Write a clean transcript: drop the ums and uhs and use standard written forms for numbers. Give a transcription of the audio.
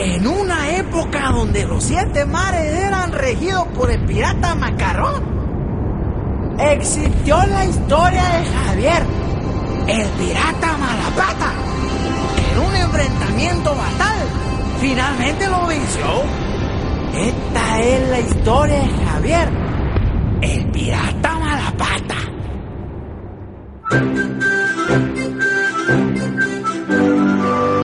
En una época donde los 7 mares eran regidos por el pirata Macarrón, existió la historia de Javier, el pirata Malapata, que en un enfrentamiento fatal finalmente lo venció. Esta es la historia de Javier, el pirata